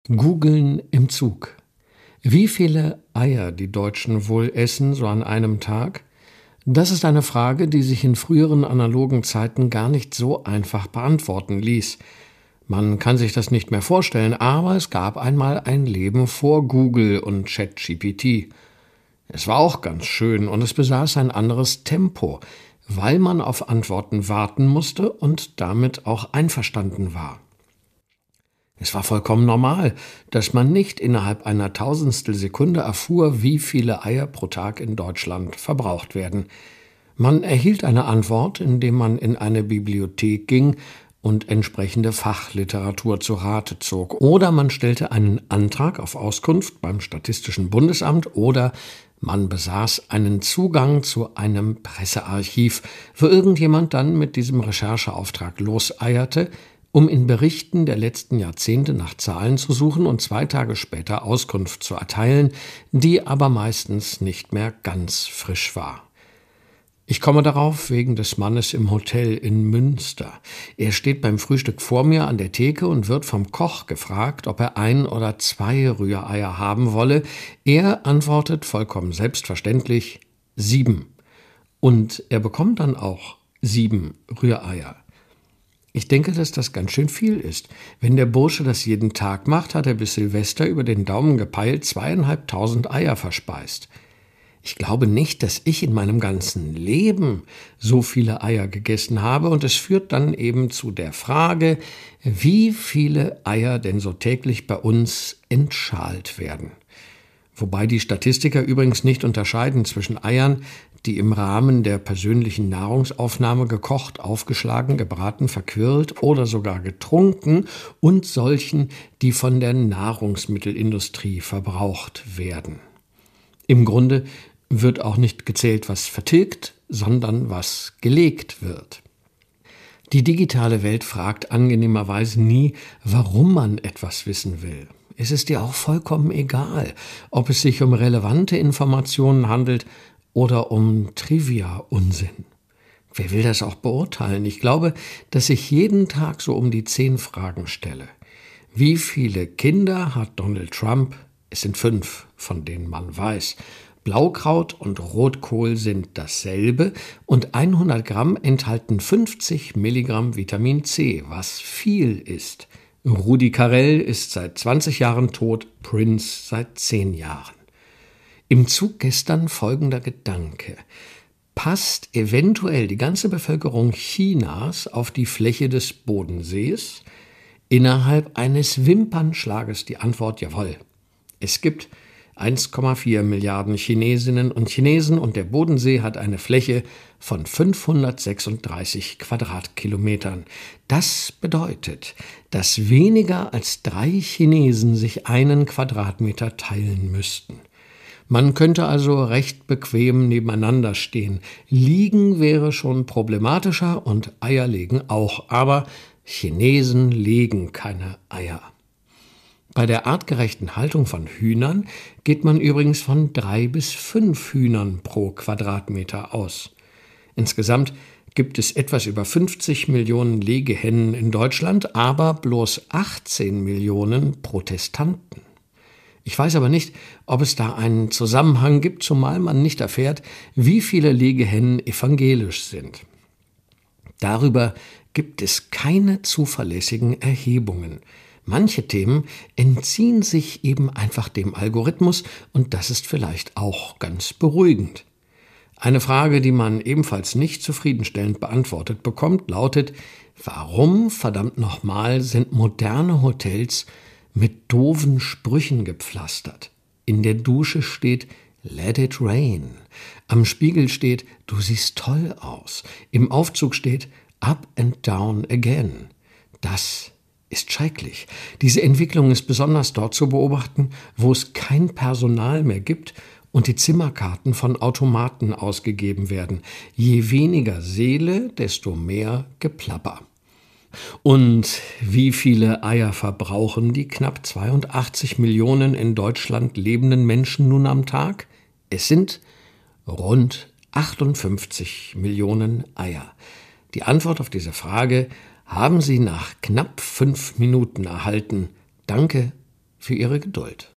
Googeln im Zug. Wie viele Eier die Deutschen wohl essen, so an einem Tag? Das ist eine Frage, die sich in früheren analogen Zeiten gar nicht so einfach beantworten ließ. Man kann sich das nicht mehr vorstellen, aber es gab einmal ein Leben vor Google und ChatGPT. Es war auch ganz schön und es besaß ein anderes Tempo, weil man auf Antworten warten musste und damit auch einverstanden war. Es war vollkommen normal, dass man nicht innerhalb einer Tausendstel Sekunde erfuhr, wie viele Eier pro Tag in Deutschland verbraucht werden. Man erhielt eine Antwort, indem man in eine Bibliothek ging und entsprechende Fachliteratur zu Rate zog. Oder man stellte einen Antrag auf Auskunft beim Statistischen Bundesamt oder man besaß einen Zugang zu einem Pressearchiv, wo irgendjemand dann mit diesem Rechercheauftrag loseierte, um in Berichten der letzten Jahrzehnte nach Zahlen zu suchen und 2 Tage später Auskunft zu erteilen, die aber meistens nicht mehr ganz frisch war. Ich komme darauf wegen des Mannes im Hotel in Münster. Er steht beim Frühstück vor mir an der Theke und wird vom Koch gefragt, ob er 1 oder 2 Rühreier haben wolle. Er antwortet vollkommen selbstverständlich 7. Und er bekommt dann auch 7 Rühreier. Ich denke, dass das ganz schön viel ist. Wenn der Bursche das jeden Tag macht, hat er bis Silvester über den Daumen gepeilt 2.500 Eier verspeist. Ich glaube nicht, dass ich in meinem ganzen Leben so viele Eier gegessen habe, und es führt dann eben zu der Frage, wie viele Eier denn so täglich bei uns entschalt werden. Wobei die Statistiker übrigens nicht unterscheiden zwischen Eiern, die im Rahmen der persönlichen Nahrungsaufnahme gekocht, aufgeschlagen, gebraten, verquirlt oder sogar getrunken und solchen, die von der Nahrungsmittelindustrie verbraucht werden. Im Grunde wird auch nicht gezählt, was vertilgt, sondern was gelegt wird. Die digitale Welt fragt angenehmerweise nie, warum man etwas wissen will. Es ist ihr auch vollkommen egal, ob es sich um relevante Informationen handelt oder um Trivia-Unsinn. Wer will das auch beurteilen? Ich glaube, dass ich jeden Tag so um die 10 Fragen stelle. Wie viele Kinder hat Donald Trump? Es sind 5, von denen man weiß. Blaukraut und Rotkohl sind dasselbe und 100 Gramm enthalten 50 Milligramm Vitamin C, was viel ist. Rudi Carrell ist seit 20 Jahren tot, Prince seit 10 Jahren. Im Zug gestern folgender Gedanke: Passt eventuell die ganze Bevölkerung Chinas auf die Fläche des Bodensees? Innerhalb eines Wimpernschlages die Antwort: Jawohl. Es gibt 1,4 Milliarden Chinesinnen und Chinesen und der Bodensee hat eine Fläche von 536 Quadratkilometern. Das bedeutet, dass weniger als 3 Chinesen sich einen Quadratmeter teilen müssten. Man könnte also recht bequem nebeneinander stehen. Liegen wäre schon problematischer und Eier legen auch, aber Chinesen legen keine Eier. Bei der artgerechten Haltung von Hühnern geht man übrigens von 3 bis 5 Hühnern pro Quadratmeter aus. Insgesamt gibt es etwas über 50 Millionen Legehennen in Deutschland, aber bloß 18 Millionen Protestanten. Ich weiß aber nicht, ob es da einen Zusammenhang gibt, zumal man nicht erfährt, wie viele Legehennen evangelisch sind. Darüber gibt es keine zuverlässigen Erhebungen. Manche Themen entziehen sich eben einfach dem Algorithmus und das ist vielleicht auch ganz beruhigend. Eine Frage, die man ebenfalls nicht zufriedenstellend beantwortet bekommt, lautet: Warum, verdammt nochmal, sind moderne Hotels mit doofen Sprüchen gepflastert? In der Dusche steht Let it rain. Am Spiegel steht Du siehst toll aus. Im Aufzug steht Up and down again. Das ist schrecklich. Diese Entwicklung ist besonders dort zu beobachten, wo es kein Personal mehr gibt und die Zimmerkarten von Automaten ausgegeben werden. Je weniger Seele, desto mehr Geplapper. Und wie viele Eier verbrauchen die knapp 82 Millionen in Deutschland lebenden Menschen nun am Tag? Es sind rund 58 Millionen Eier. Die Antwort auf diese Frage haben Sie nach knapp 5 Minuten erhalten. Danke für Ihre Geduld.